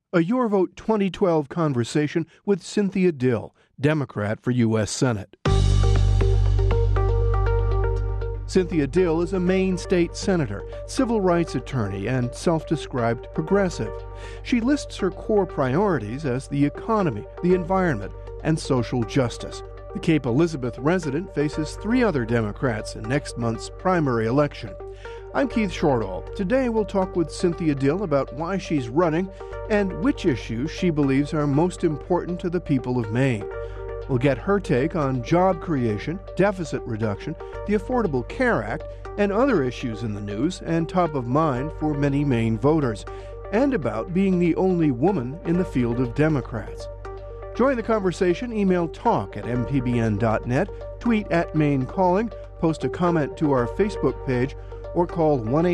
A Your Vote 2012 conversation with Cynthia Dill, Democrat for U.S. Senate. Cynthia Dill is a Maine state senator, civil rights attorney, and self-described progressive. She lists her core priorities as the economy, the environment, and social justice. The Cape Elizabeth resident faces 3 other Democrats in next month's primary election. I'm Keith Shortall. Today we'll talk with Cynthia Dill about why she's running and which issues she believes are most important to the people of Maine. We'll get her take on job creation, deficit reduction, the Affordable Care Act, and other issues in the news and top of mind for many Maine voters, and about being the only woman in the field of Democrats. Join the conversation. Email talk@mpbn.net, tweet @MaineCalling, post a comment to our Facebook page, or call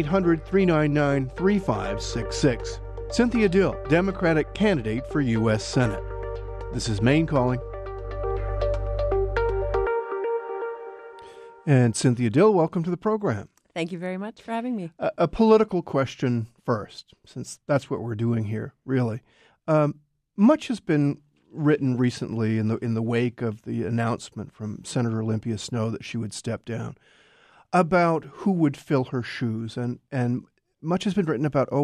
1-800-399-3566. Cynthia Dill, Democratic candidate for U.S. Senate. This is Maine Calling. And Cynthia Dill, welcome to the program. Thank you very much for having me. A political question first, since that's what we're doing here, really. Much has been written recently in the wake of the announcement from Senator Olympia Snowe that she would step down about who would fill her shoes. And much has been written about,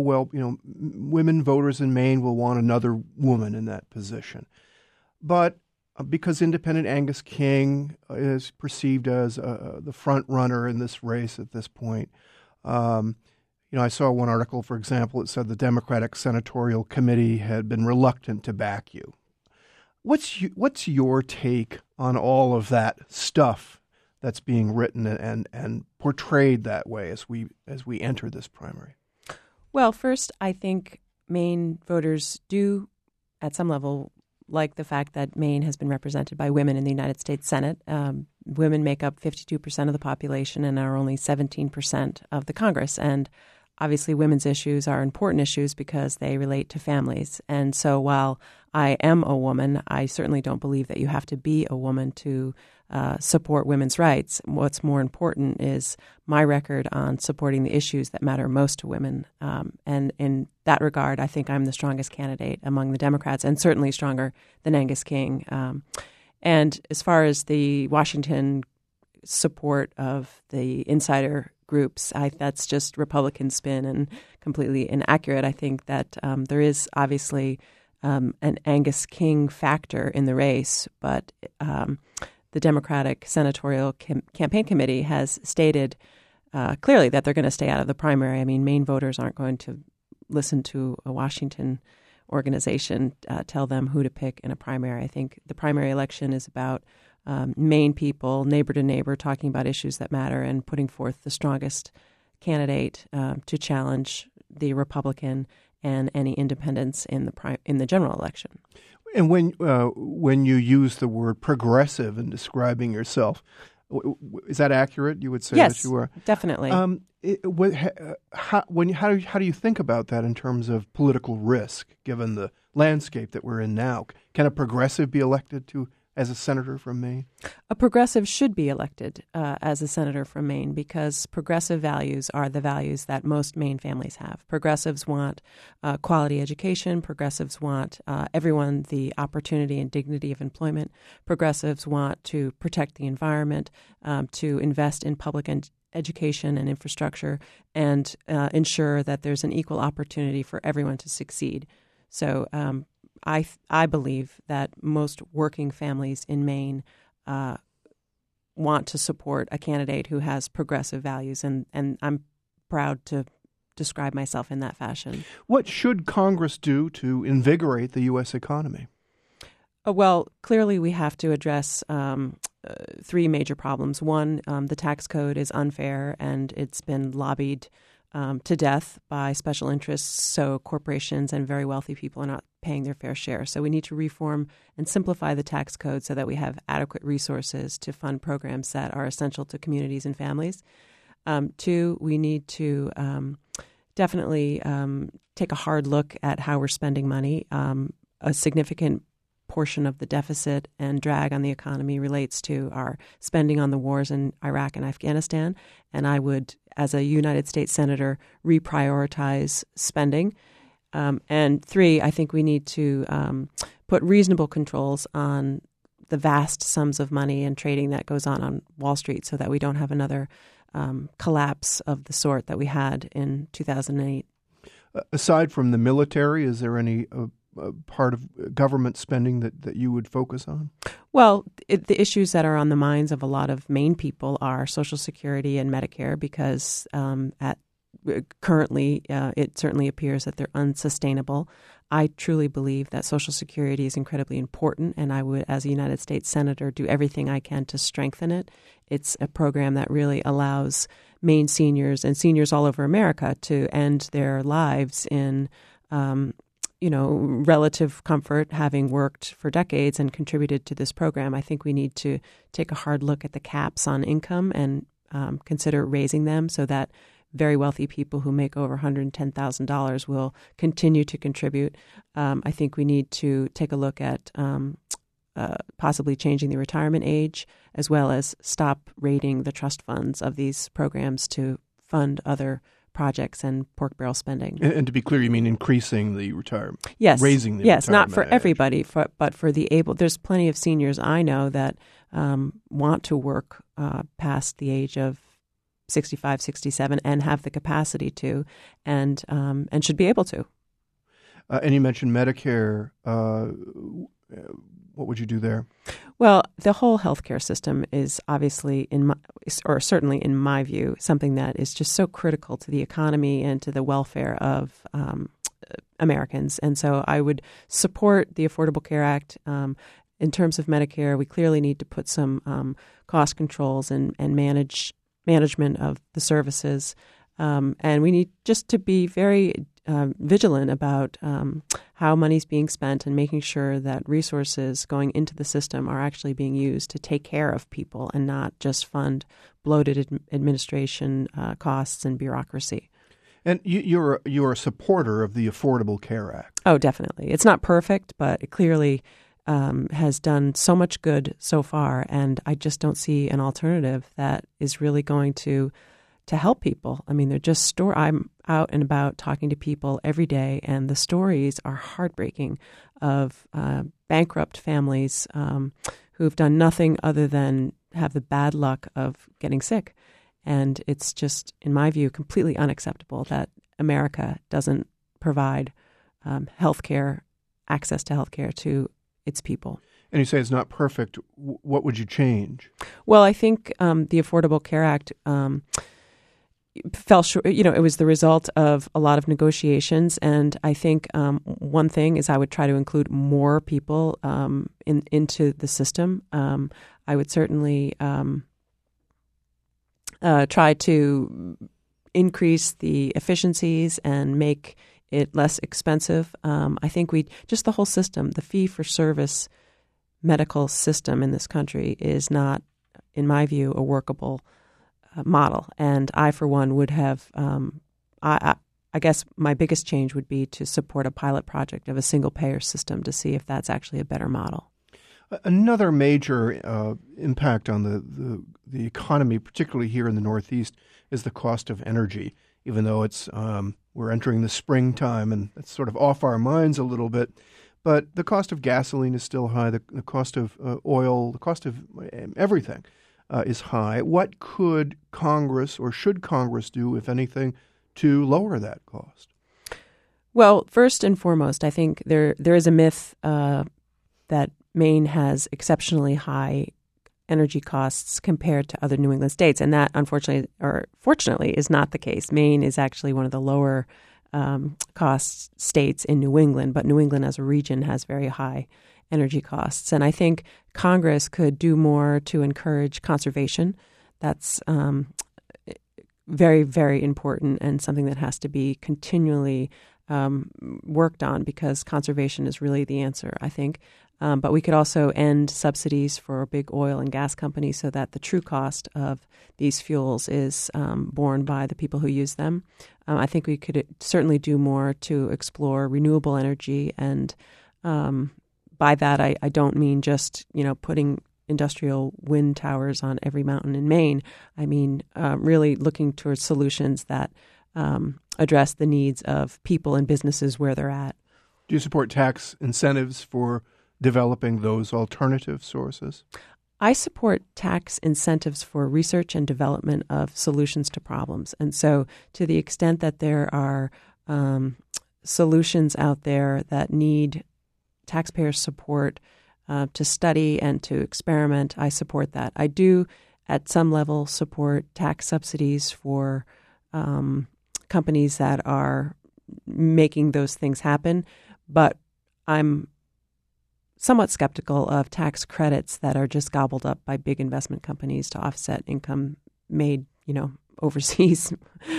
women voters in Maine will want another woman in that position. But because independent Angus King is perceived as the front runner in this race at this point. I saw one article, for example, it said the Democratic Senatorial Committee had been reluctant to back you. What's your take on all of that stuff that's being written and portrayed that way as we enter this primary? Well, first, I think Maine voters do, at some level, like the fact that Maine has been represented by women in the United States Senate. Women make up 52% of the population and are only 17% of the Congress. And obviously women's issues are important issues because they relate to families. And so while I am a woman, I certainly don't believe that you have to be a woman to support women's rights. What's more important is my record on supporting the issues that matter most to women. And in that regard, I think I'm the strongest candidate among the Democrats and certainly stronger than Angus King. And as far as the Washington support of the insider groups, that's just Republican spin and completely inaccurate. I think that there is obviously an Angus King factor in the race, but the Democratic Senatorial Campaign Committee has stated clearly that they're going to stay out of the primary. I mean, Maine voters aren't going to listen to a Washington organization tell them who to pick in a primary. I think the primary election is about Maine people, neighbor to neighbor, talking about issues that matter and putting forth the strongest candidate to challenge the Republican and any independents in the general election. And when you use the word progressive in describing yourself, is that accurate? You would say yes, that you are? Definitely. How do you think about that in terms of political risk, given the landscape that we're in now? Can a progressive be elected as a senator from Maine? A progressive should be elected as a senator from Maine because progressive values are the values that most Maine families have. Progressives want quality education. Progressives want everyone the opportunity and dignity of employment. Progressives want to protect the environment, to invest in public education and infrastructure, and ensure that there's an equal opportunity for everyone to succeed. So I believe that most working families in Maine want to support a candidate who has progressive values, and I'm proud to describe myself in that fashion. What should Congress do to invigorate the U.S. economy? Well, clearly we have to address 3 major problems. One, the tax code is unfair, and it's been lobbied to death by special interests, so corporations and very wealthy people are not paying their fair share. So we need to reform and simplify the tax code so that we have adequate resources to fund programs that are essential to communities and families. 2, we need to definitely take a hard look at how we're spending money. A significant portion of the deficit and drag on the economy relates to our spending on the wars in Iraq and Afghanistan. And I would, as a United States Senator, reprioritize spending. And three, I think we need to put reasonable controls on the vast sums of money and trading that goes on Wall Street so that we don't have another collapse of the sort that we had in 2008. Aside from the military, is there any part of government spending that you would focus on? Well, the issues that are on the minds of a lot of Maine people are Social Security and Medicare because currently it certainly appears that they're unsustainable. I truly believe that Social Security is incredibly important, and I would, as a United States Senator, do everything I can to strengthen it. It's a program that really allows Maine seniors and seniors all over America to end their lives in relative comfort, having worked for decades and contributed to this program. I think we need to take a hard look at the caps on income and consider raising them so that very wealthy people who make over $110,000 will continue to contribute. I think we need to take a look at possibly changing the retirement age, as well as stop raiding the trust funds of these programs to fund other projects and pork barrel spending. And to be clear, you mean increasing the retirement? Yes. Raising the yes, retirement not for age. everybody, but for the able. There's plenty of seniors I know that want to work past the age of 65, 67 and have the capacity to and should be able to. And you mentioned Medicare. What would you do there? Well, the whole healthcare system is obviously, certainly in my view, something that is just so critical to the economy and to the welfare of Americans. And so I would support the Affordable Care Act. In terms of Medicare, we clearly need to put some cost controls and management of the services. And we need just to be very vigilant about how money's being spent and making sure that resources going into the system are actually being used to take care of people and not just fund bloated administration costs and bureaucracy. And you're a supporter of the Affordable Care Act. Oh, definitely. It's not perfect, but it clearly has done so much good so far, and I just don't see an alternative that is really going to help people. I mean, they're just I'm out and about talking to people every day, and the stories are heartbreaking of bankrupt families who've done nothing other than have the bad luck of getting sick. And it's just, in my view, completely unacceptable that America doesn't provide access to health care to its people. And you say it's not perfect. What would you change? Well, I think the Affordable Care Act fell short. It was the result of a lot of negotiations, and I think one thing is I would try to include more people into the system. I would certainly try to increase the efficiencies and make it less expensive. I think just the whole system, the fee-for-service medical system in this country is not, in my view, a workable model. And I, for one, would have, I guess my biggest change would be to support a pilot project of a single-payer system to see if that's actually a better model. Another major impact on the economy, particularly here in the Northeast, is the cost of energy. Even though it's we're entering the springtime and it's sort of off our minds a little bit, but the cost of gasoline is still high. The cost of oil, the cost of everything is high. What could Congress or should Congress do, if anything, to lower that cost? Well, first and foremost, I think there is a myth that Maine has exceptionally high energy costs compared to other New England states, and that unfortunately or fortunately is not the case. Maine is actually one of the lower cost states in New England, but New England as a region has very high energy costs. And I think Congress could do more to encourage conservation. That's very, very important and something that has to be continually worked on because conservation is really the answer, I think. But we could also end subsidies for big oil and gas companies so that the true cost of these fuels is borne by the people who use them. I think we could certainly do more to explore renewable energy. And by that, I don't mean just, putting industrial wind towers on every mountain in Maine. I mean, really looking towards solutions that address the needs of people and businesses where they're at. Do you support tax incentives for developing those alternative sources? I support tax incentives for research and development of solutions to problems. And so to the extent that there are solutions out there that need taxpayer support to study and to experiment, I support that. I do, at some level, support tax subsidies for companies that are making those things happen, but I'm somewhat skeptical of tax credits that are just gobbled up by big investment companies to offset income made, overseas.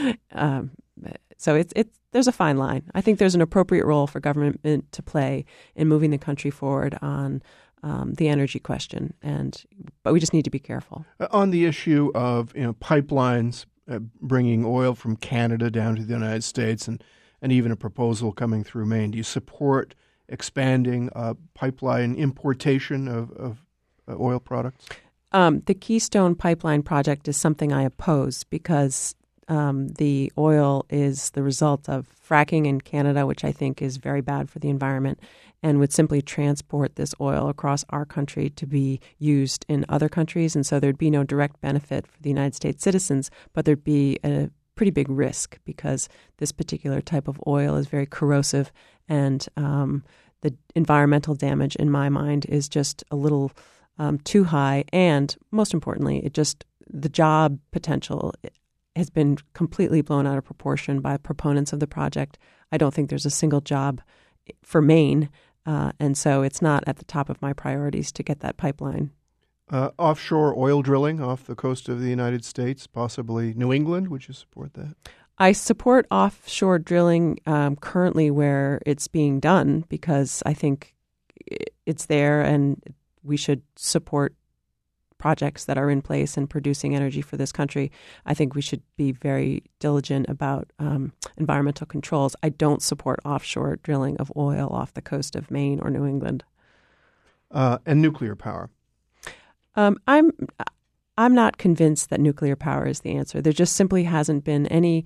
So there's a fine line. I think there's an appropriate role for government to play in moving the country forward on the energy question, but we just need to be careful. On the issue of pipelines bringing oil from Canada down to the United States, and even a proposal coming through Maine, do you support expanding pipeline importation of oil products? The Keystone Pipeline project is something I oppose because the oil is the result of fracking in Canada, which I think is very bad for the environment, and would simply transport this oil across our country to be used in other countries. And so there'd be no direct benefit for the United States citizens, but there'd be a pretty big risk because this particular type of oil is very corrosive, and the environmental damage, in my mind, is just a little too high. And most importantly, the job potential has been completely blown out of proportion by proponents of the project. I don't think there's a single job for Maine, and so it's not at the top of my priorities to get that pipeline. Offshore oil drilling off the coast of the United States, possibly New England, would you support that? I support offshore drilling currently where it's being done because I think it's there and we should support projects that are in place and producing energy for this country. I think we should be very diligent about environmental controls. I don't support offshore drilling of oil off the coast of Maine or New England. And nuclear power. I'm not convinced that nuclear power is the answer. There just simply hasn't been any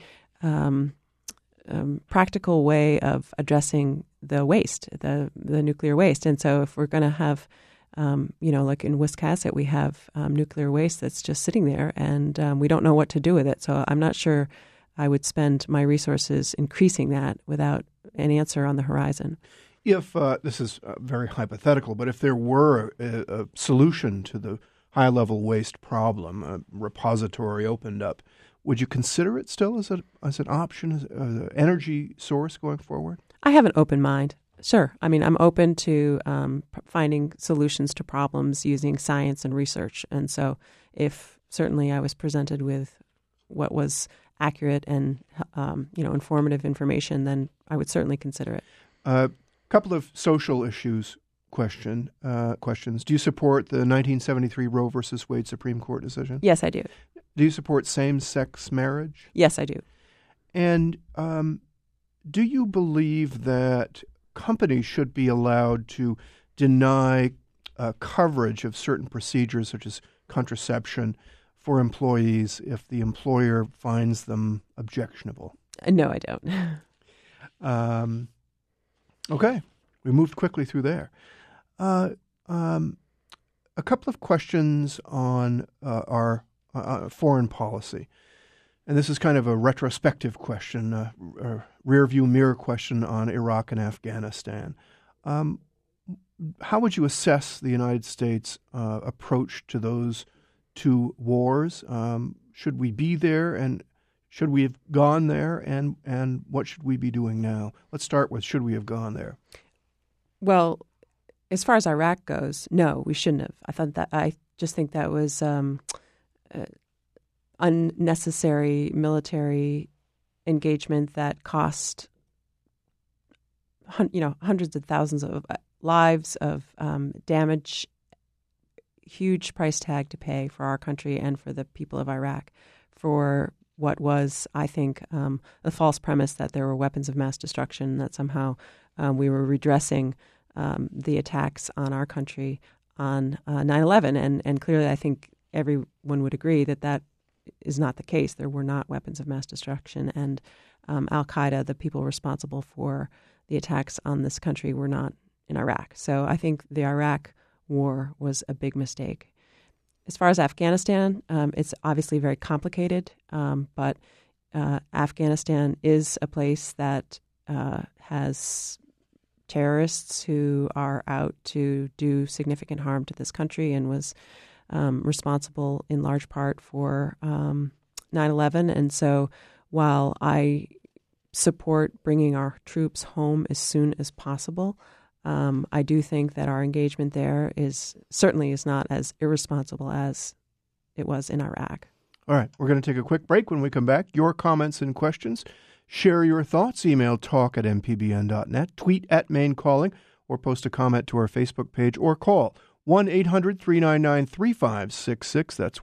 practical way of addressing the waste, the nuclear waste. And so if we're going to have, like in Wiscasset, we have nuclear waste that's just sitting there and we don't know what to do with it. So I'm not sure I would spend my resources increasing that without an answer on the horizon. If this is very hypothetical, but if there were a solution to the high-level waste problem, a repository opened up, would you consider it still as an option, as an energy source going forward? I have an open mind. Sure. I mean, I'm open to finding solutions to problems using science and research. And so if certainly I was presented with what was accurate and, informative information, then I would certainly consider it. A couple of social issues questions. Do you support the 1973 Roe versus Wade Supreme Court decision? Yes, I do. Do you support same-sex marriage? Yes, I do. And do you believe that companies should be allowed to deny coverage of certain procedures, such as contraception, for employees if the employer finds them objectionable? No, I don't. Okay. We moved quickly through there. A couple of questions on our foreign policy. And this is kind of a retrospective question, a rear-view mirror question on Iraq and Afghanistan. How would you assess the United States' approach to those two wars? Should we be there, and should we have gone there, and what should we be doing now? Let's start with, should we have gone there? Well, as far as Iraq goes, no, we shouldn't have. I just think that was unnecessary military engagement that cost hundreds of thousands of lives, of damage, huge price tag to pay for our country and for the people of Iraq for what was, I think, a false premise that there were weapons of mass destruction, that somehow we were redressing the attacks on our country on 9/11. And clearly, I think everyone would agree that is not the case. There were not weapons of mass destruction, and al-Qaeda, the people responsible for the attacks on this country, were not in Iraq. So I think the Iraq war was a big mistake. As far as Afghanistan, it's obviously very complicated, but Afghanistan is a place that has terrorists who are out to do significant harm to this country and was responsible in large part for 9/11. And so while I support bringing our troops home as soon as possible, I do think that our engagement there certainly is not as irresponsible as it was in Iraq. All right, we're going to take a quick break. When we come back, your comments and questions. Share your thoughts. Email talk@mpbn.net, tweet @MaineCalling, or post a comment to our Facebook page, or call 1-800-399-3566. That's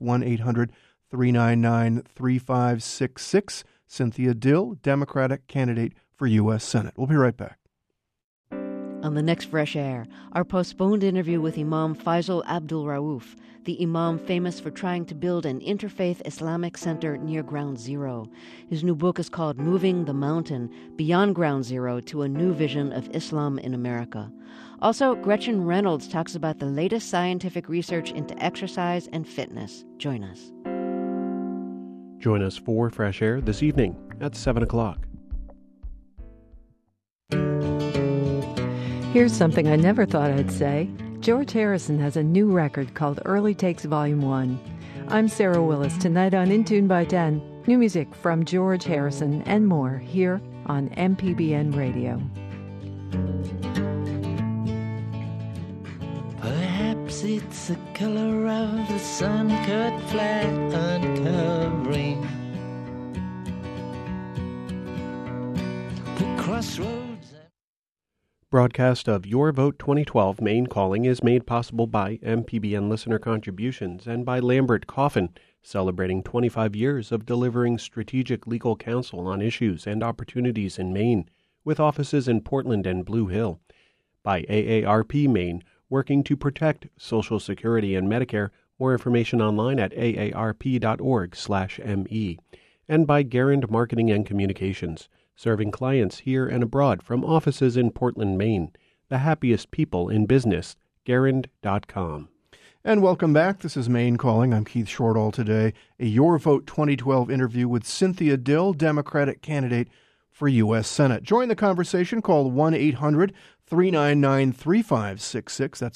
1-800-399-3566. Cynthia Dill, Democratic candidate for U.S. Senate. We'll be right back. On the next Fresh Air, our postponed interview with Imam Faisal Abdul Rauf, the imam famous for trying to build an interfaith Islamic center near Ground Zero. His new book is called Moving the Mountain, Beyond Ground Zero to a New Vision of Islam in America. Also, Gretchen Reynolds talks about the latest scientific research into exercise and fitness. Join us. Join us for Fresh Air this evening at 7 o'clock. Here's something I never thought I'd say. George Harrison has a new record called Early Takes Volume 1. I'm Sarah Willis. Tonight on In Tune by 10, new music from George Harrison and more here on MPBN Radio. Perhaps it's the color of the sun cut flat uncovering the crossroads. Broadcast of Your Vote 2012 Maine Calling is made possible by MPBN listener contributions and by Lambert Coffin, celebrating 25 years of delivering strategic legal counsel on issues and opportunities in Maine, with offices in Portland and Blue Hill. By AARP Maine, working to protect Social Security and Medicare. More information online at aarp.org/me. And by Garand Marketing and Communications, serving clients here and abroad from offices in Portland, Maine. The happiest people in business, Garand.com. And welcome back. This is Maine Calling. I'm Keith Shortall today. A Your Vote 2012 interview with Cynthia Dill, Democratic candidate for U.S. Senate. Join the conversation. Call 1-800-399-3566. That's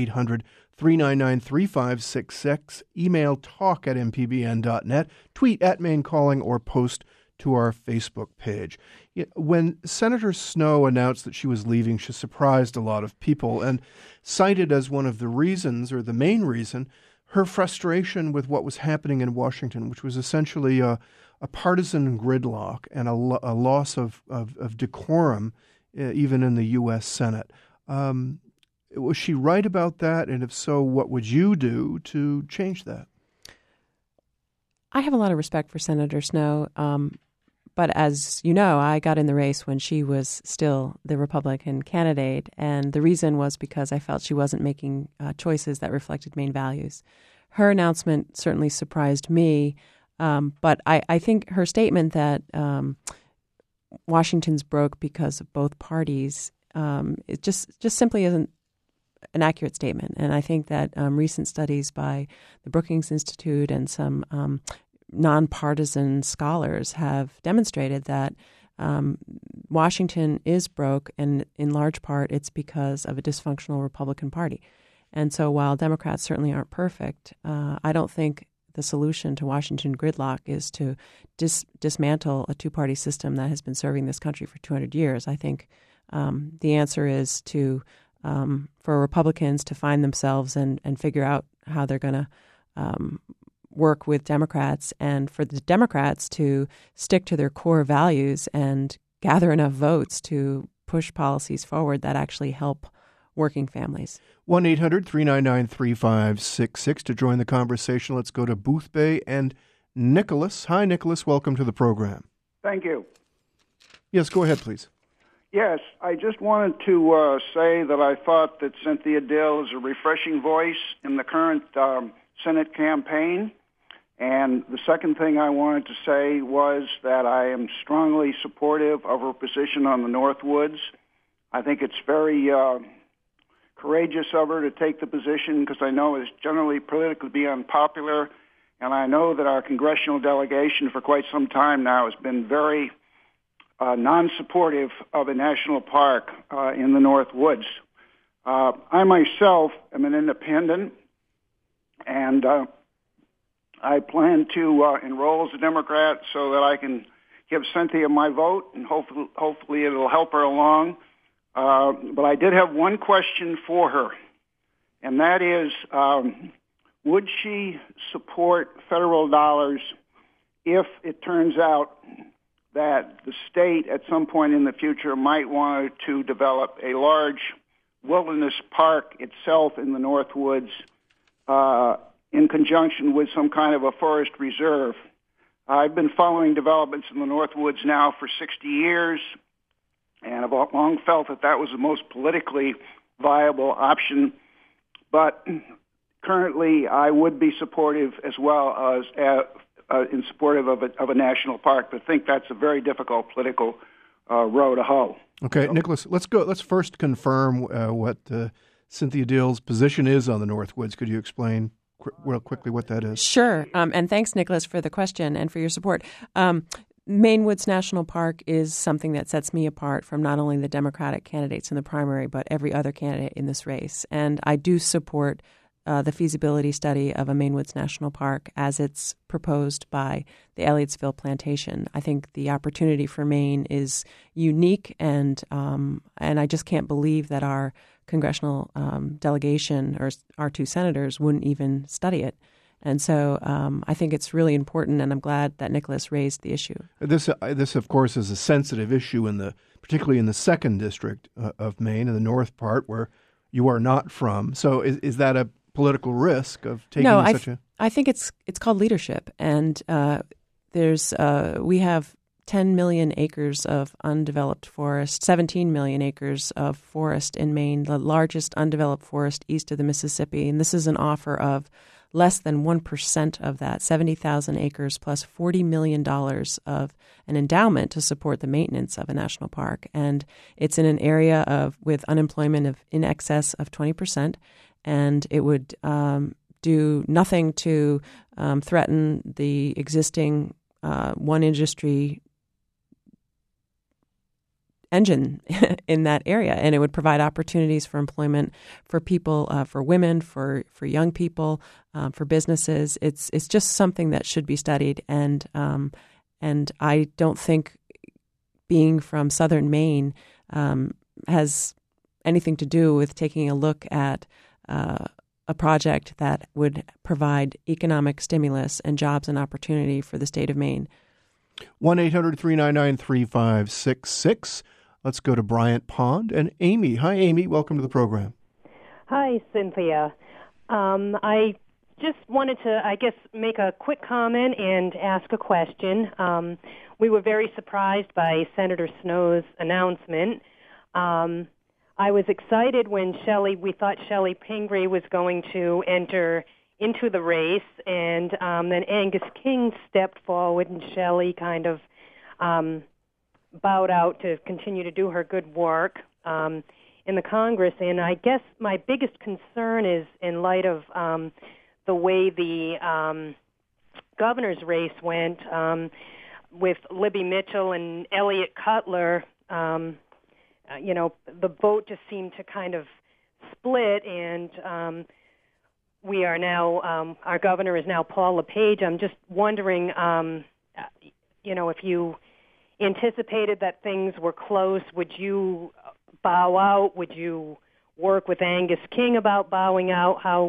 1-800-399-3566. Email talk@mpbn.net. Tweet @MaineCalling or post to our Facebook page. When Senator Snowe announced that she was leaving, she surprised a lot of people and cited as one of the reasons, or the main reason, her frustration with what was happening in Washington, which was essentially a partisan gridlock and a loss of decorum, even in the U.S. Senate. Was she right about that? And if so, what would you do to change that? I have a lot of respect for Senator Snowe. But as you know, I got in the race when she was still the Republican candidate, and the reason was because I felt she wasn't making choices that reflected Maine values. Her announcement certainly surprised me, but I think her statement that Washington's broke because of both parties, it just simply isn't an accurate statement. And I think that recent studies by the Brookings Institute and some nonpartisan scholars have demonstrated that Washington is broke, and in large part it's because of a dysfunctional Republican Party. And so while Democrats certainly aren't perfect, I don't think the solution to Washington gridlock is to dismantle a two-party system that has been serving this country for 200 years. I think the answer is for Republicans to find themselves and figure out how they're going to work with Democrats, and for the Democrats to stick to their core values and gather enough votes to push policies forward that actually help working families. 1-800-399-3566 to join the conversation. Let's go to Boothbay and Nicholas. Hi, Nicholas. Welcome to the program. Thank you. Yes, go ahead, please. Yes, I just wanted to say that I thought that Cynthia Dill is a refreshing voice in the current Senate campaign. And the second thing I wanted to say was that I am strongly supportive of her position on the Northwoods. I think it's very courageous of her to take the position because I know it's generally politically be unpopular, and I know that our congressional delegation for quite some time now has been very non-supportive of a national park in the Northwoods. I myself am an independent, and I plan to enroll as a Democrat so that I can give Cynthia my vote, and hopefully it'll help her along. But I did have one question for her, and that is, would she support federal dollars if it turns out that the state at some point in the future might want to develop a large wilderness park itself in the Northwoods in conjunction with some kind of a forest reserve? I've been following developments in the Northwoods now for 60 years, and I've long felt that that was the most politically viable option. But currently, I would be supportive as well as in supportive of a national park, but think that's a very difficult political row to hoe. Okay, so, Nicholas, let's first confirm what Cynthia Dill's position is on the Northwoods. Could you explain real quickly what that is? Sure, and thanks, Nicholas, for the question and for your support. Maine Woods National Park is something that sets me apart from not only the Democratic candidates in the primary, but every other candidate in this race. And I do support the feasibility study of a Maine Woods National Park as it's proposed by the Elliottsville Plantation. I think the opportunity for Maine is unique, and I just can't believe that our congressional delegation or our two senators wouldn't even study it. And so I think it's really important, and I'm glad that Nicholas raised the issue. This, of course, is a sensitive issue particularly in the 2nd District of Maine, in the north part, where you are not from. So is that a political risk of taking such a... I think it's called leadership, and we have 10 million acres of undeveloped forest, 17 million acres of forest in Maine, the largest undeveloped forest east of the Mississippi, and this is an offer of less than 1% of that, 70,000 acres plus $40 million of an endowment to support the maintenance of a national park. And it's in an area with unemployment of in excess of 20%, and it would do nothing to threaten the existing one industry engine in that area, and it would provide opportunities for employment for people, for women, for young people, for businesses. It's just something that should be studied, and I don't think being from southern Maine has anything to do with taking a look at a project that would provide economic stimulus and jobs and opportunity for the state of Maine. 1-800-399-3566. Let's go to Bryant Pond and Amy. Hi, Amy. Welcome to the program. Hi, Cynthia. I just wanted to, make a quick comment and ask a question. We were very surprised by Senator Snow's announcement. I was excited when we thought Shelley Pingree was going to enter into the race, and then Angus King stepped forward, and Shelley kind of bowed out to continue to do her good work in the Congress. And I guess my biggest concern is in light of the way the governor's race went with Libby Mitchell and Elliott Cutler. The vote just seemed to kind of split, and we are now, our governor is now Paul LePage. I'm just wondering, if you anticipated that things were close, would you bow out? Would you work with Angus King about bowing out? How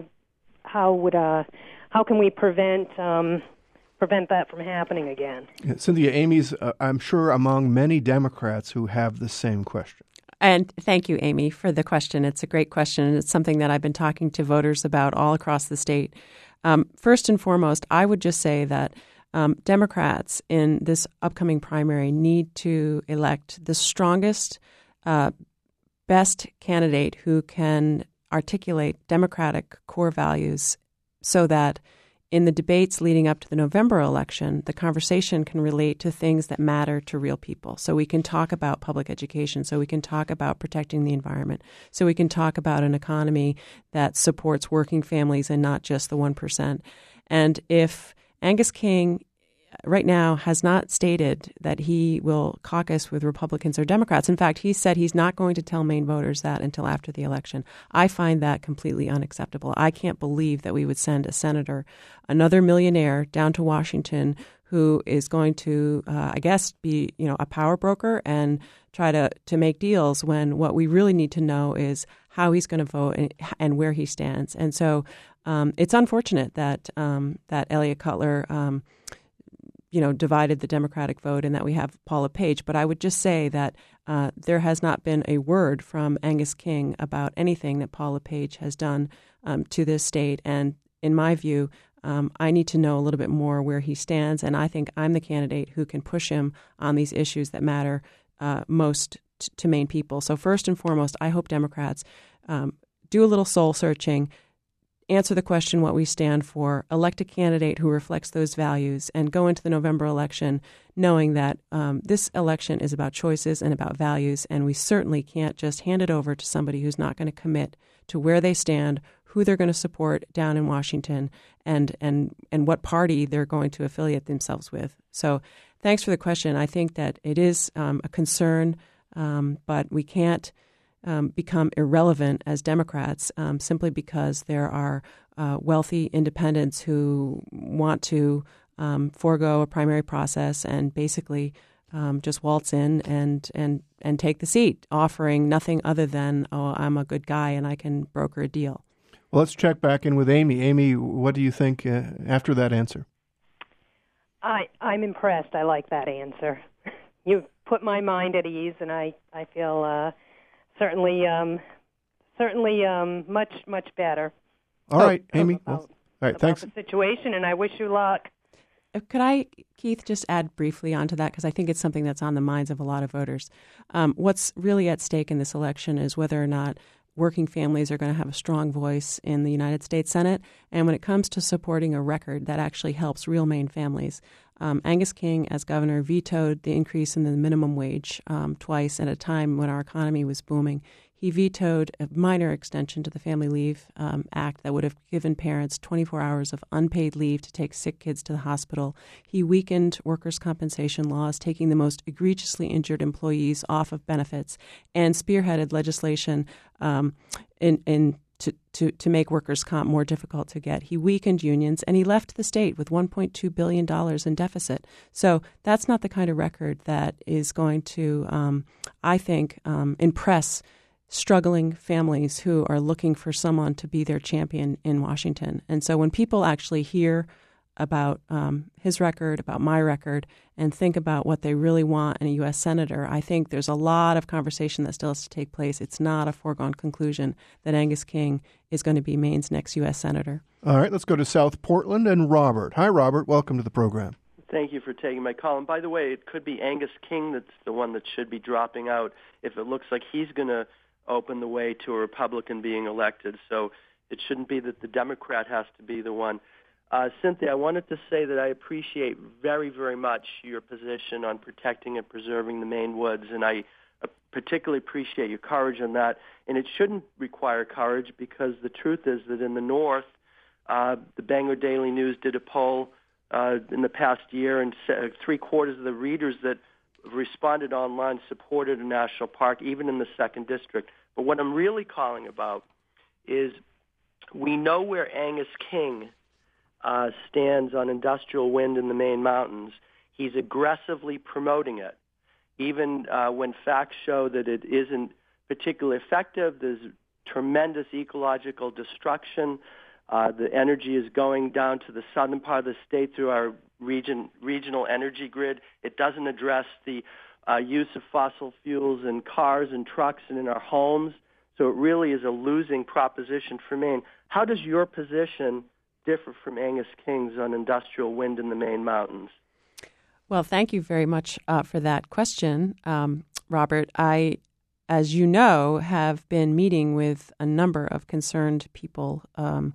can we prevent that from happening again? Cynthia, Amy's, I'm sure, among many Democrats who have the same question. And thank you, Amy, for the question. It's a great question, and it's something that I've been talking to voters about all across the state. First and foremost, I would just say that Democrats in this upcoming primary need to elect the strongest, best candidate who can articulate Democratic core values so that in the debates leading up to the November election, the conversation can relate to things that matter to real people. So we can talk about public education. So we can talk about protecting the environment. So we can talk about an economy that supports working families and not just the 1%. And if Angus King right now has not stated that he will caucus with Republicans or Democrats. In fact, he said he's not going to tell Maine voters that until after the election. I find that completely unacceptable. I can't believe that we would send a senator, another millionaire, down to Washington who is going to, I guess, be a power broker and try to make deals when what we really need to know is how he's going to vote and where he stands. And so it's unfortunate that that Elliott Cutler divided the Democratic vote and that we have Paula Page. But I would just say that there has not been a word from Angus King about anything that Paula Page has done to this state. And in my view, I need to know a little bit more where he stands. And I think I'm the candidate who can push him on these issues that matter most to Maine people. So first and foremost, I hope Democrats do a little soul searching, answer the question what we stand for, elect a candidate who reflects those values, and go into the November election knowing that this election is about choices and about values, and we certainly can't just hand it over to somebody who's not going to commit to where they stand, who they're going to support down in Washington, and what party they're going to affiliate themselves with. So thanks for the question. I think that it is a concern, but we can't become irrelevant as Democrats simply because there are wealthy independents who want to forego a primary process and basically just waltz in and take the seat, offering nothing other than, oh, I'm a good guy and I can broker a deal. Well, let's check back in with Amy. Amy, what do you think after that answer? I'm impressed. I like that answer. You put my mind at ease, and I feel certainly much better. All right, Amy. All right, thanks. The situation, and I wish you luck. Could I, Keith, just add briefly onto that, because I think it's something that's on the minds of a lot of voters. What's really at stake in this election is whether or not working families are going to have a strong voice in the United States Senate. And when it comes to supporting a record that actually helps real Maine families, Angus King, as governor, vetoed the increase in the minimum wage twice at a time when our economy was booming. He vetoed a minor extension to the Family Leave Act that would have given parents 24 hours of unpaid leave to take sick kids to the hospital. He weakened workers' compensation laws, taking the most egregiously injured employees off of benefits, and spearheaded legislation to make workers' comp more difficult to get. He weakened unions, and he left the state with $1.2 billion in deficit. So that's not the kind of record that is going to, I think, impress struggling families who are looking for someone to be their champion in Washington. And so when people actually hear about his record, about my record, and think about what they really want in a U.S. senator, I think there's a lot of conversation that still has to take place. It's not a foregone conclusion that Angus King is going to be Maine's next U.S. senator. All right, let's go to South Portland and Robert. Hi, Robert. Welcome to the program. Thank you for taking my call. And by the way, it could be Angus King that's the one that should be dropping out if it looks like he's going to open the way to a Republican being elected. So it shouldn't be that the Democrat has to be the one. Cynthia, I wanted to say that I appreciate very, very much your position on protecting and preserving the Maine woods, and I particularly appreciate your courage on that. And it shouldn't require courage because the truth is that in the North, the Bangor Daily News did a poll in the past year, and 3/4 of the readers that responded online supported a national park, even in the 2nd District. But what I'm really calling about is we know where Angus King stands on industrial wind in the Maine mountains. He's aggressively promoting it, even when facts show that it isn't particularly effective. There's tremendous ecological destruction. The energy is going down to the southern part of the state through our regional energy grid. It doesn't address the use of fossil fuels in cars and trucks and in our homes. So it really is a losing proposition for Maine. How does your position differ from Angus King's on industrial wind in the Maine mountains? Well, thank you very much for that question, Robert. I, as you know, have been meeting with a number of concerned people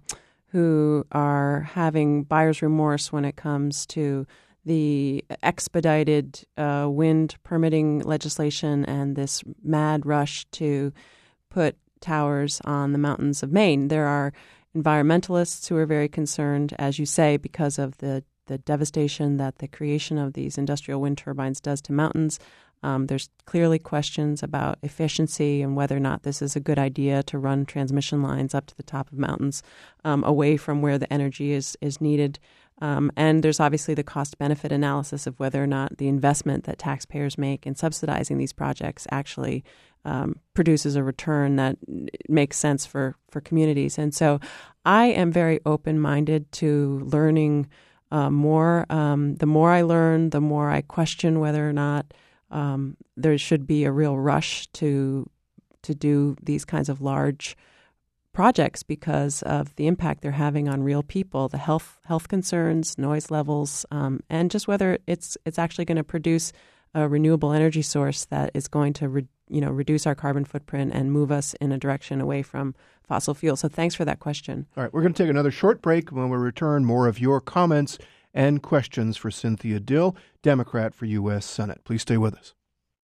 who are having buyer's remorse when it comes to the expedited wind permitting legislation and this mad rush to put towers on the mountains of Maine. There are environmentalists who are very concerned, as you say, because of the devastation that the creation of these industrial wind turbines does to mountains. There's clearly questions about efficiency and whether or not this is a good idea to run transmission lines up to the top of mountains away from where the energy is needed. And there's obviously the cost-benefit analysis of whether or not the investment that taxpayers make in subsidizing these projects actually produces a return that makes sense for communities. And so I am very open-minded to learning more. The more I learn, the more I question whether or not there should be a real rush to do these kinds of large projects because of the impact they're having on real people, the health concerns, noise levels, and just whether it's actually going to produce a renewable energy source that is going to reduce our carbon footprint and move us in a direction away from fossil fuels. So thanks for that question. All right, we're going to take another short break. When we return, more of your comments and questions for Cynthia Dill, Democrat for U.S. Senate. Please stay with us.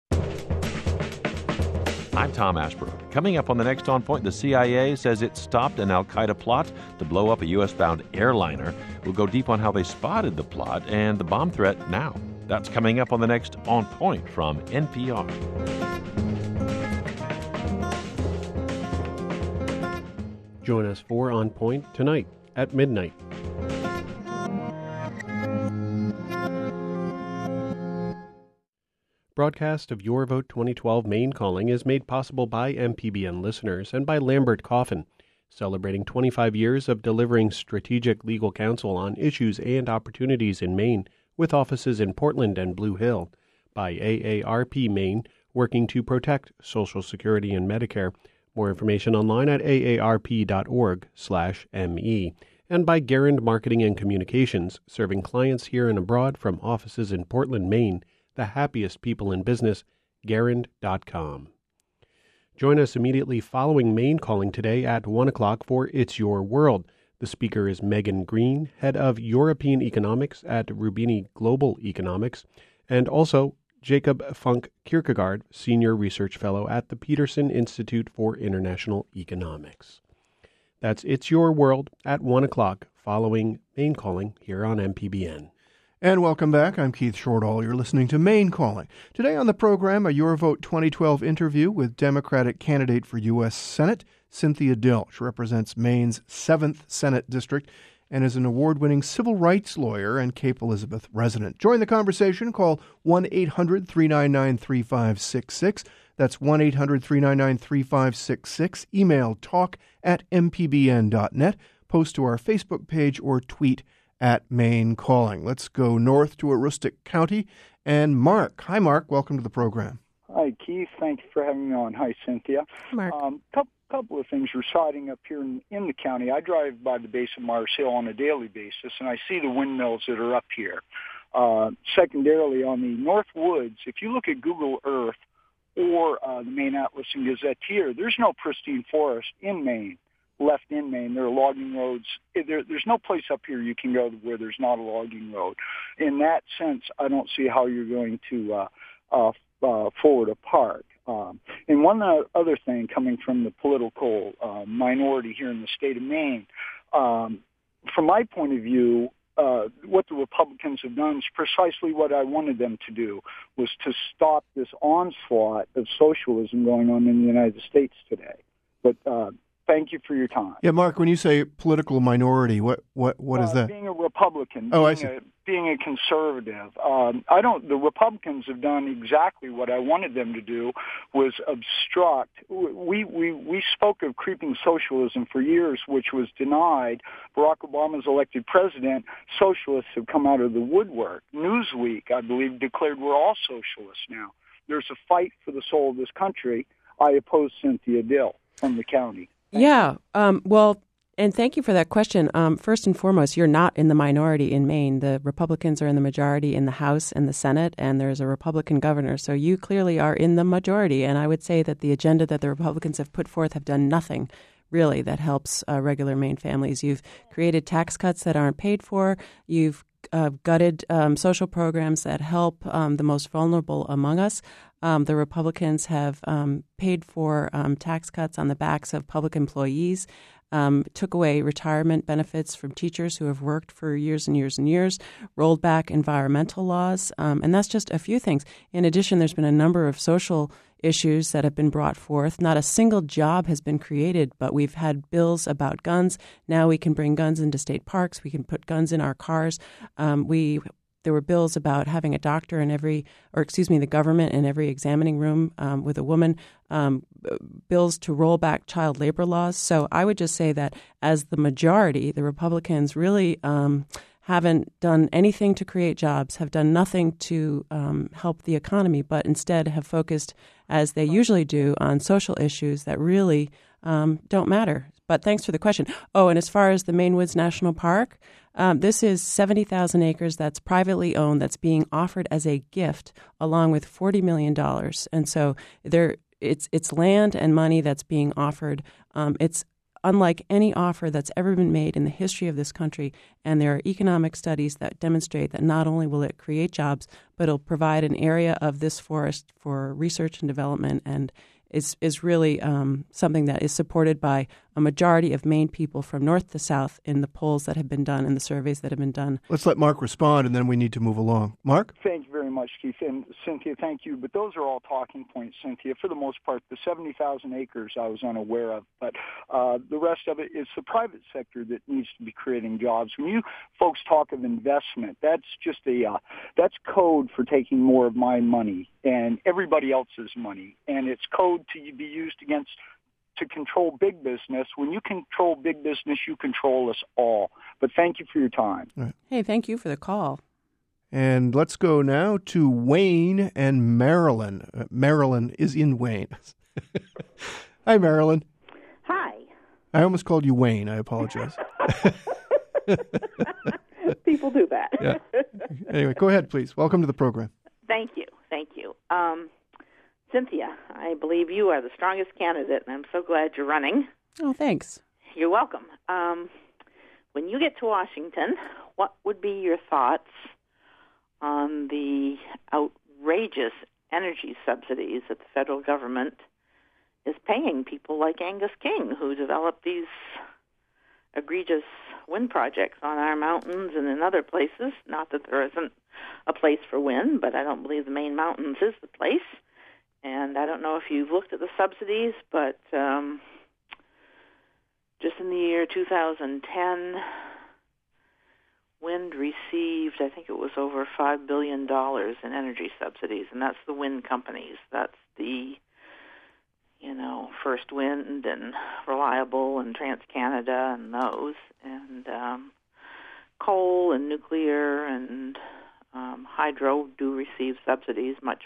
I'm Tom Ashbrook. Coming up on the next On Point, the CIA says it stopped an al-Qaeda plot to blow up a U.S.-bound airliner. We'll go deep on how they spotted the plot and the bomb threat now. That's coming up on the next On Point from NPR. Join us for On Point tonight at midnight. Broadcast of Your Vote 2012 Maine Calling is made possible by MPBN listeners and by Lambert Coffin, celebrating 25 years of delivering strategic legal counsel on issues and opportunities in Maine, with offices in Portland and Blue Hill, by AARP Maine, working to protect Social Security and Medicare. More information online at aarp.org/me, and by Garand Marketing and Communications, serving clients here and abroad from offices in Portland, Maine. The happiest people in business, Garand.com. Join us immediately following Maine Calling today at 1 o'clock for It's Your World. The speaker is Megan Green, head of European Economics at Rubini Global Economics, and also Jacob Funk Kierkegaard, Senior Research Fellow at the Peterson Institute for International Economics. That's It's Your World at 1 o'clock following Maine Calling here on MPBN. And welcome back. I'm Keith Shortall. You're listening to Maine Calling. Today on the program, a Your Vote 2012 interview with Democratic candidate for U.S. Senate, Cynthia Dill. She represents Maine's 7th Senate District and is an award-winning civil rights lawyer and Cape Elizabeth resident. Join the conversation. Call 1-800-399-3566. That's 1-800-399-3566. Email talk@mpbn.net. Post to our Facebook page or tweet at Maine Calling. Let's go north to Aroostook County. And Mark. Hi, Mark. Welcome to the program. Hi, Keith. Thank you for having me on. Hi, Cynthia. Mark. Couple of things residing up here in the county. I drive by the base of Mars Hill on a daily basis, and I see the windmills that are up here. Secondarily, on the North Woods, if you look at Google Earth or the Maine Atlas and Gazetteer, there's no pristine forest in Maine. Left in Maine, there are logging roads. There's no place up here you can go where there's not a logging road. In that sense, I don't see how you're going to forward a park. And one other thing coming from the political minority here in the state of Maine, from my point of view, what the Republicans have done is precisely what I wanted them to do, was to stop this onslaught of socialism going on in the United States today. But thank you for your time. Yeah, Mark, when you say political minority, what is that? Being a Republican, being a conservative. The Republicans have done exactly what I wanted them to do, was obstruct. We spoke of creeping socialism for years, which was denied. Barack Obama's elected president. Socialists have come out of the woodwork. Newsweek, I believe, declared we're all socialists now. There's a fight for the soul of this country. I oppose Cynthia Dill from the county. Yeah. Well, and thank you for that question. First and foremost, you're not in the minority in Maine. The Republicans are in the majority in the House and the Senate, and there's a Republican governor. So you clearly are in the majority. And I would say that the agenda that the Republicans have put forth have done nothing really, that helps regular Maine families. You've created tax cuts that aren't paid for. You've gutted social programs that help the most vulnerable among us. The Republicans have paid for tax cuts on the backs of public employees, took away retirement benefits from teachers who have worked for years and years and years, rolled back environmental laws, and that's just a few things. In addition, there's been a number of social issues that have been brought forth. Not a single job has been created, but we've had bills about guns. Now we can bring guns into state parks. We can put guns in our cars. There were bills about having a doctor in the government in every examining room with a woman, bills to roll back child labor laws. So I would just say that as the majority, the Republicans really haven't done anything to create jobs, have done nothing to help the economy, but instead have focused, as they usually do, on social issues that really don't matter. But thanks for the question. Oh, and as far as the Maine Woods National Park, this is 70,000 acres that's privately owned, that's being offered as a gift, along with $40 million. And so it's land and money that's being offered. It's unlike any offer that's ever been made in the history of this country. And there are economic studies that demonstrate that not only will it create jobs, but it'll provide an area of this forest for research and development, and is really something that is supported by a majority of Maine people from north to south in the polls that have been done and the surveys that have been done. Let's let Mark respond, and then we need to move along. Mark? Thank you very much, Keith. And Cynthia, thank you. But those are all talking points, Cynthia. For the most part, the 70,000 acres I was unaware of. But the rest of it is the private sector that needs to be creating jobs. When you folks talk of investment, that's just that's code for taking more of my money and everybody else's money. And it's code to be used to control big business. When you control big business, you control us all. But thank you for your time. Right. Hey, thank you for the call. And let's go now to Wayne and Marilyn. Marilyn is in Wayne. Hi, Marilyn. Hi. I almost called you Wayne. I apologize. People do that. Yeah. Anyway, go ahead, please. Welcome to the program. Thank you. Cynthia, I believe you are the strongest candidate, and I'm so glad you're running. Oh, thanks. You're welcome. When you get to Washington, what would be your thoughts on the outrageous energy subsidies that the federal government is paying people like Angus King, who developed these egregious wind projects on our mountains and in other places? Not that there isn't a place for wind, but I don't believe the Maine Mountains is the place. And I don't know if you've looked at the subsidies, but just in the year 2010, wind received, I think it was over $5 billion in energy subsidies, and that's the wind companies. That's the, First Wind and Reliable and TransCanada and those. And coal and nuclear and hydro do receive subsidies much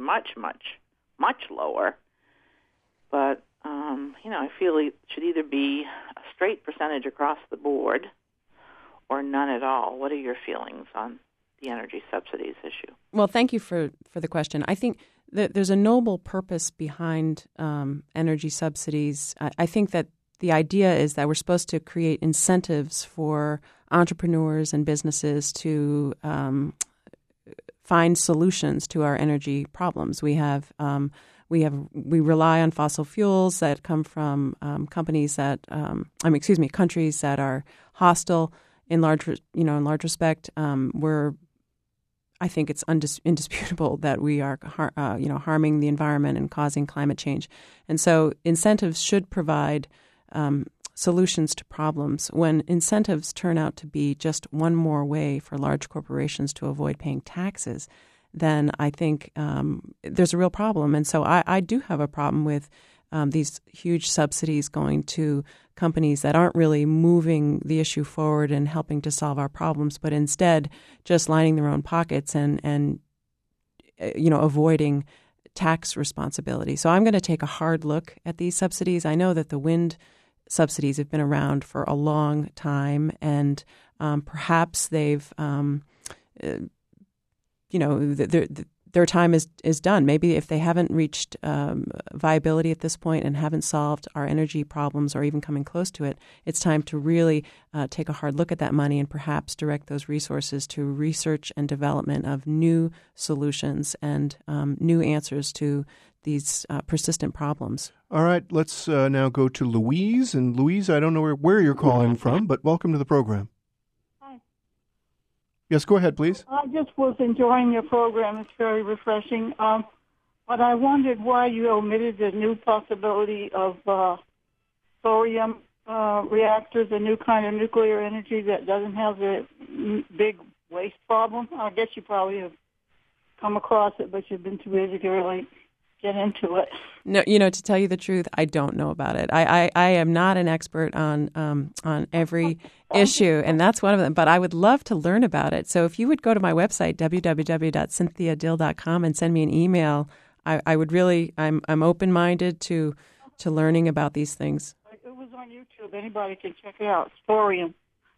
lower. But, I feel it should either be a straight percentage across the board or none at all. What are your feelings on the energy subsidies issue? Well, thank you for the question. I think that there's a noble purpose behind energy subsidies. I think that the idea is that we're supposed to create incentives for entrepreneurs and businesses to find solutions to our energy problems. We rely on fossil fuels that come from countries that are hostile in large respect. I think it's indisputable that we are harming the environment and causing climate change, and so incentives should provide solutions to problems. When incentives turn out to be just one more way for large corporations to avoid paying taxes, then I think there's a real problem. And so I do have a problem with these huge subsidies going to companies that aren't really moving the issue forward and helping to solve our problems, but instead just lining their own pockets and avoiding tax responsibility. So I'm going to take a hard look at these subsidies. I know that the wind subsidies have been around for a long time, and perhaps they've their time is done. Maybe if they haven't reached viability at this point and haven't solved our energy problems or even coming close to it, it's time to really take a hard look at that money and perhaps direct those resources to research and development of new solutions and new answers to these persistent problems. All right, let's now go to Louise. And Louise, I don't know where you're calling from, but welcome to the program. Hi. Yes, go ahead, please. I just was enjoying your program. It's very refreshing. But I wondered why you omitted the new possibility of thorium reactors, a new kind of nuclear energy that doesn't have the big waste problem. I guess you probably have come across it, but you've been too busy to really get into it. No, to tell you the truth, I don't know about it. I am not an expert on every issue, and that's one of them. But I would love to learn about it. So if you would go to my website, www.cynthiadill.com, and send me an email, I would really. I'm open-minded to learning about these things. It was on YouTube. Anybody can check it out. Thorium,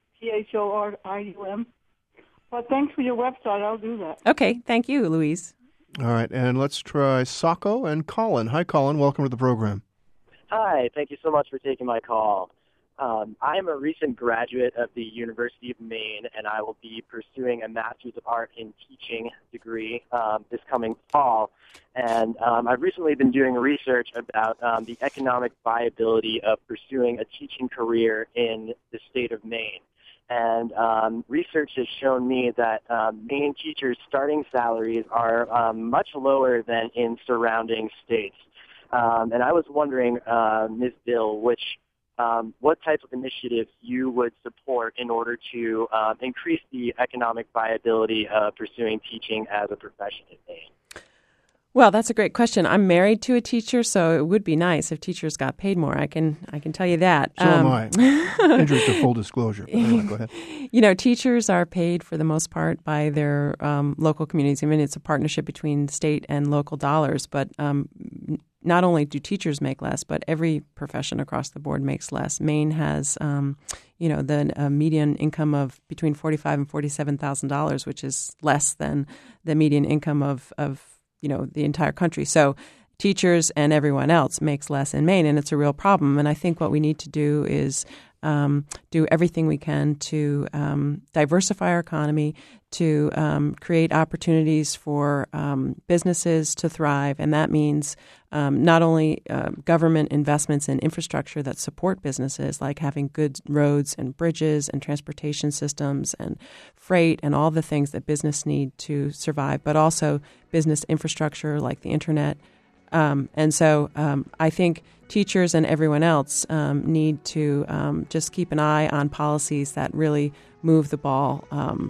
Thorium. But thanks for your website. I'll do that. Okay, thank you, Louise. All right, and let's try Saco and Colin. Hi, Colin. Welcome to the program. Hi. Thank you so much for taking my call. I am a recent graduate of the University of Maine, and I will be pursuing a Master's of Art in Teaching degree this coming fall. And I've recently been doing research about the economic viability of pursuing a teaching career in the state of Maine. And research has shown me that Maine teachers' starting salaries are much lower than in surrounding states. And I was wondering, Ms. Dill, what type of initiatives you would support in order to increase the economic viability of pursuing teaching as a profession in Maine. Well, that's a great question. I'm married to a teacher, so it would be nice if teachers got paid more. I can tell you that. So am I. Interest of full disclosure. But anyway, go ahead. Teachers are paid for the most part by their local communities. I mean, it's a partnership between state and local dollars, but not only do teachers make less, but every profession across the board makes less. Maine has, the median income of between $45,000 and $47,000, which is less than the median income of the entire country. So teachers and everyone else makes less in Maine, and it's a real problem. And I think what we need to do is do everything we can to diversify our economy, to create opportunities for businesses to thrive. And that means not only government investments in infrastructure that support businesses, like having good roads and bridges and transportation systems and freight and all the things that business need to survive, but also business infrastructure like the internet. And so I think teachers and everyone else need to just keep an eye on policies that really move the ball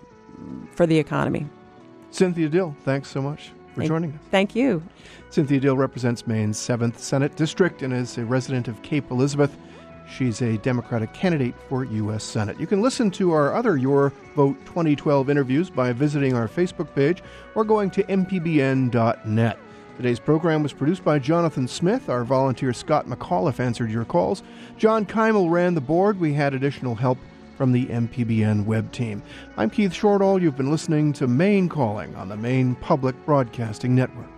for the economy. Cynthia Dill, thanks so much for joining us. Thank you. Cynthia Dill represents Maine's 7th Senate District and is a resident of Cape Elizabeth. She's a Democratic candidate for U.S. Senate. You can listen to our other Your Vote 2012 interviews by visiting our Facebook page or going to mpbn.net. Today's program was produced by Jonathan Smith. Our volunteer Scott McAuliffe answered your calls. John Keimel ran the board. We had additional help from the MPBN web team. I'm Keith Shortall. You've been listening to Maine Calling on the Maine Public Broadcasting Network.